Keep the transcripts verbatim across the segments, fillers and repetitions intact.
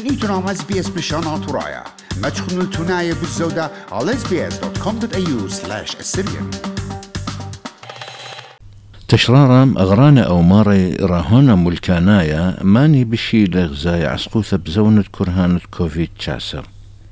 نيتنا اس بي اس بشانات ورايا ما تخنوا التناية بالزودة على اس بي اس دوت كوم دوت اي يو سلاش السريان. تشرارم أغرانة أو ماري راهونا ملكانايا ماني بشي لغزاي عسقوثة بزونة كرهانة كوفيد تشاسر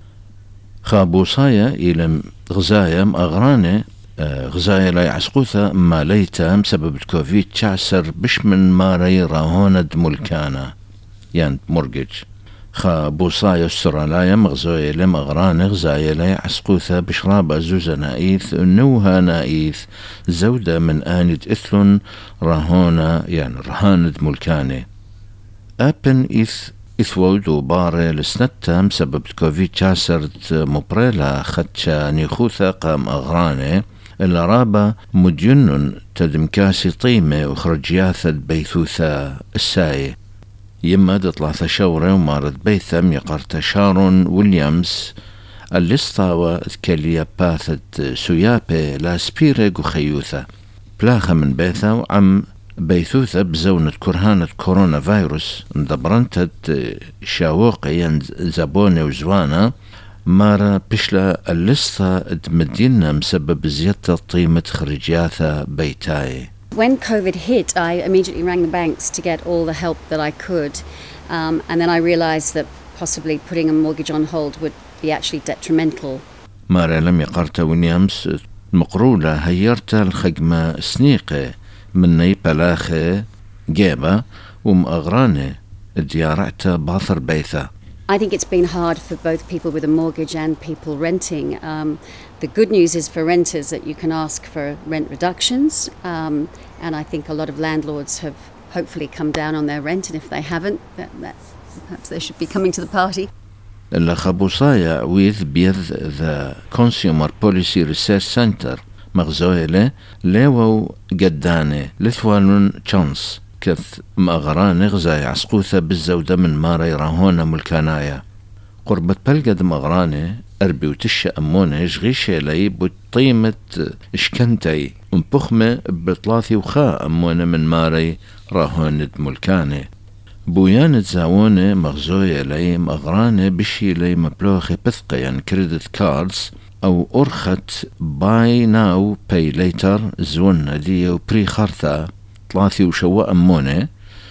خابوصايا إلى غزايا أغرانة غزايا لا عسقوثة ما ليتا بسبب كوفيد تشاسر بش من ماري راهونا ملكانا يعني مرجج خابوصايا السرالايا مغزايا لم أغرانة غزايا لا عسقوثة بشرابة زوزة نايث نوها نايث زودة من آند إثلن راهونا يعني رهاند ملكاني أبن إث إثوود وباري لسنتا بسبب كوفيد تشاسرت مبريلا خدشا نيخوثة قام أغراني إلا رابا مدينن تدمكاسي طيمة وخرجياثة بيثوثة الساي يما تطلع ثشورة ومارد بيثم يقرت شارون ويليامز الليسطاوة كليا باثت سيابي لا سبيريق وخيوثة بلاخة من بيثا وعم بيثوثة بزونة كرهانة كورونا فيروس مدبرنتت شاوقي زابوني وزوانا مارا بشلا الليسطة تمدينا مسبب زيادة طيمة خرجياثة بيتاي. When COVID hit, I immediately rang the banks to get all the help that I could. Um, and then I realised that possibly putting a mortgage on hold would be actually detrimental. مارا لم يقرت ويليامز مقرولة هيرتا الخجمة سنيقة مني بلاخة جيبة ومأغرانة ديارعتا باثر بيثا. I think it's been hard for both people with a mortgage and people renting. Um, the good news is for renters that you can ask for rent reductions. Um, and I think a lot of landlords have hopefully come down on their rent. And if they haven't, that, that, perhaps they should be coming to the party. الخبوصايا with بيذ the Consumer Policy Research Center مغزويلة ليوو قداني لثوالون چانس كث مغراني غزاي عسقوثة بالزودة من ماري راهونا ملكانايا قربت بلقد مغراني أربي وتشة أمونة جغيشة لي بطيمة اشكنتي ومبخمة بطلاثي وخاء أمونة من ماري راهونا ملكاني بويانة زاوونة مغزوية لي مغراني بشي لي مبلوخي بثقة يعني كريدت كاردز أو أرخت باي ناو باي ليتر زونة دي وبري خارثة طلاثي وشواء أمونة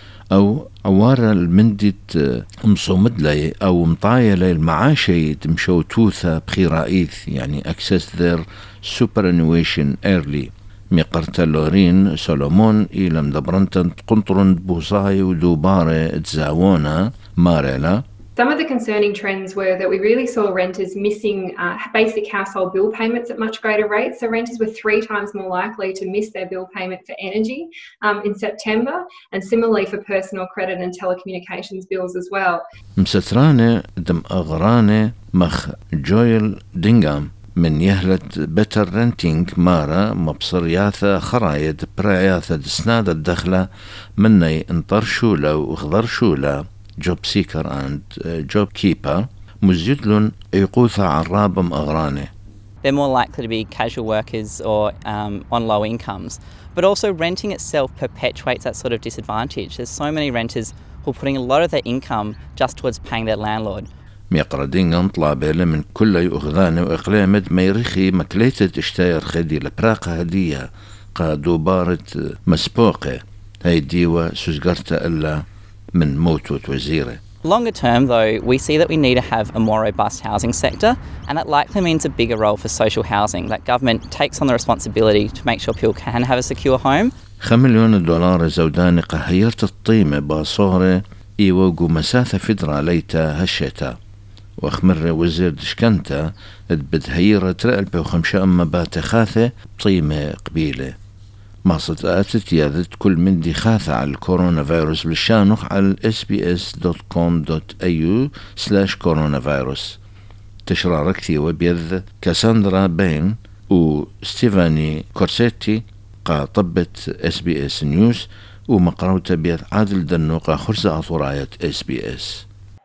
أو عوارة المندت مصومد لي أو مطايا لي المعاشي تمشو توثة بخيرائيث يعني access their superannuation early ميقرت لورين سولومون إلى مدبرنتن قنطرن بوصاي ودوبارة تزاوونا ماريلا. Some of the concerning trends were that we really saw renters missing uh, basic household bill payments at much greater rates. So renters were three times more likely to miss their bill payment for energy um, in September, and similarly for personal credit and telecommunications bills as well. مسترانة دم أغرانة مخ جويل دينغام من يهلة بيتر رنتينج مارا مبصرياثة خرايد براياثة دسنادة الدخلة مني انطر شولا وغضر شولا job seeker and uh, job keeper مزيدلون يقوث عراب أغرانه. They're more likely to be casual workers or um, on low incomes, but also renting itself perpetuates that sort of disadvantage. There's so many renters who are putting a lot of their income just towards paying their landlord. ميقردين طلابة من كل يؤخذان وإقلامد ميرخي مكليتة اشتاير خدي لبراقة هدية قادو بارت مسبوقة هاي ديوة سوزقرت إلا من موت وزيرة. Longer term though, we see that we need to have a more robust housing sector, and that likely means a bigger role for social housing, that government takes on the responsibility to make sure people can have a secure home. خمليون دولار زوداني قهيرت الطيمة باصورة إيوغو مساثة فدراليتا هالشتا وأخمر وزير دشكنتا بدهيرة ترقل وخمشة أما باتخاثة طيمة قبيلة مقصد آتت ياذت كل من دي خاثة على الكورونا فيروس بالشانخ على اس بي اس دوت كوم دوت اي يو سلاش كورونا فيروس تشراركتي وبيذ كاساندرا بين و ستيفاني كورسيتي قا طبت اس بي اس نيوز ومقروته بيذ عادل دنوقا خرزة أطوراية اس بي اس.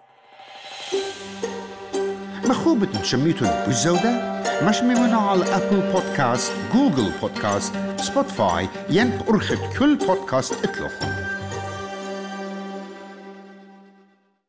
مخوبة تشميتون بالزودة مش ممنوع على أبل بودكاست، جوجل بودكاست، سبوتفاي، ينب أرخد كل بودكاست اتلوخ.